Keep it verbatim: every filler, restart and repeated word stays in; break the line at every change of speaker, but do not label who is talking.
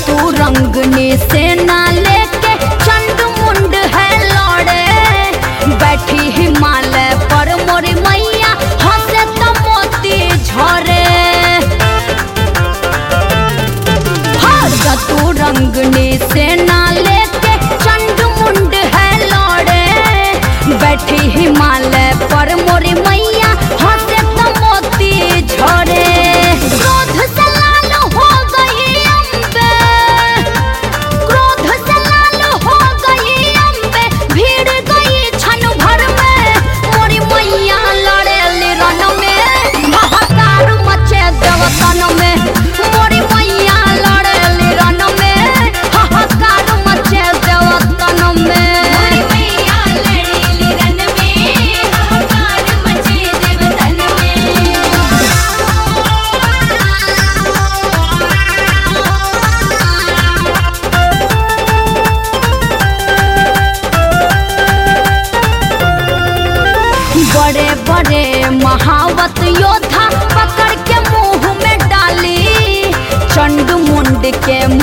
चतुरंगनी सेना लेके चंड मुंड है लौड़े। बैठी हिमालय पर मोरी मैया हंसे तो मोती झरे। हाँ चतुरंगनी सेना लेके चंड मुंड है लौड़े। बैठी हिमालय पर मोरी मैया हंसे तो मोती झरे। क्रोध से लाल हो गई अम्बे, क्रोध से लाल हो गई अम्बे। भीड़ गई क्षण भर में मोरी मैया लड़ेली रण में। हाहाकार मचे देवतन में मोरी मैया लड़ेली रण में। हाहाकार मचे देवतन में मोरी मैया लड़ेली रण में। हाहाकार मचे देवतन में। बड़े बड़े महावत योद्धा पकड़ के मुंह में डाली। चंड मुंड के